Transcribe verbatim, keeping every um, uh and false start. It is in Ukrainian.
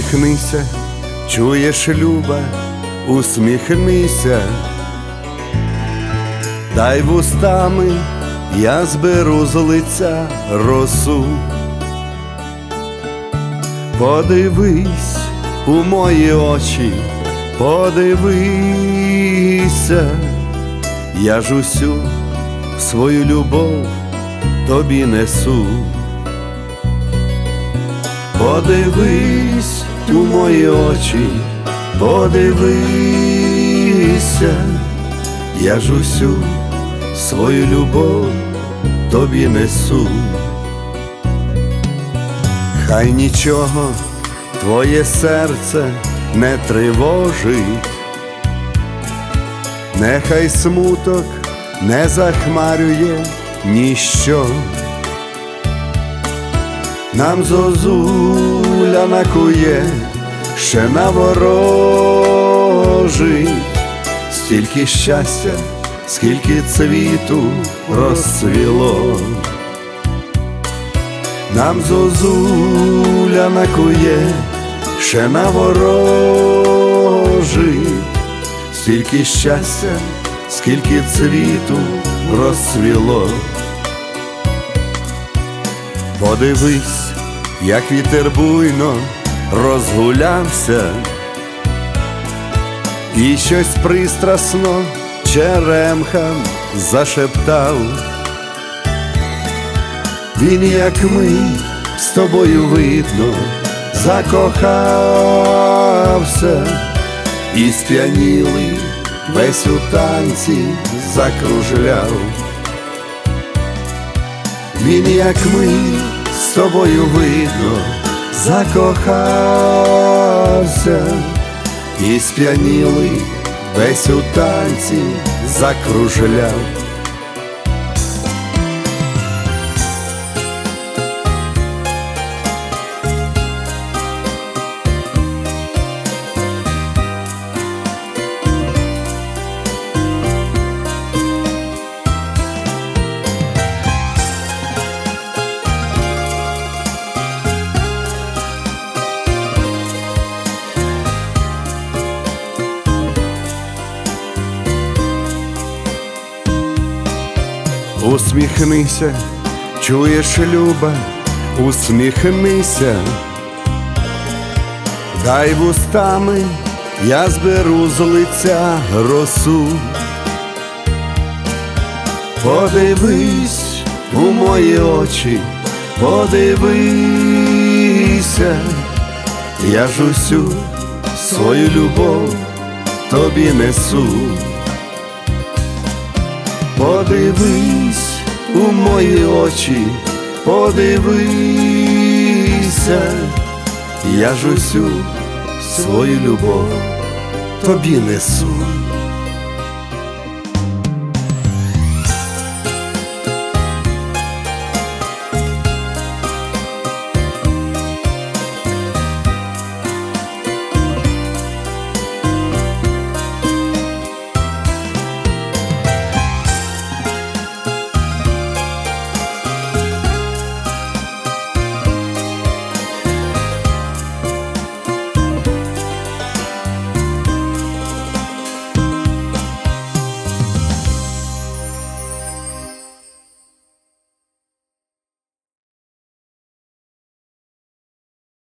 Усміхнися, чуєш, люба, усміхнися, дай вустами я зберу з лиця росу. Подивись у мої очі, подивися, я ж усю свою любов тобі несу. Подивись у мої очі, подивися, я ж усю свою любов тобі несу. Хай нічого твоє серце не тривожить, нехай смуток не захмарює ніщо. Нам зозуля накує, ще наворожить, стільки щастя, скільки цвіту розцвіло. Нам зозуля накує, ще наворожить, стільки щастя, скільки цвіту розцвіло. Подивись, як вітер буйно розгулявся, і щось пристрасно черемхам зашептав. Він, як ми, з тобою видно закохався, і сп'янілий весь у танці закружляв. Він, як ми, з тобою видно закохався, і сп'янілий весь у танці закружляв. Усміхнися, чуєш, люба, усміхнися, дай вустами я зберу з лиця росу. Подивись у мої очі, подивися, я ж усю свою любов тобі несу. Подивись у мої очі, подивися, я ж усю свою любов тобі несу.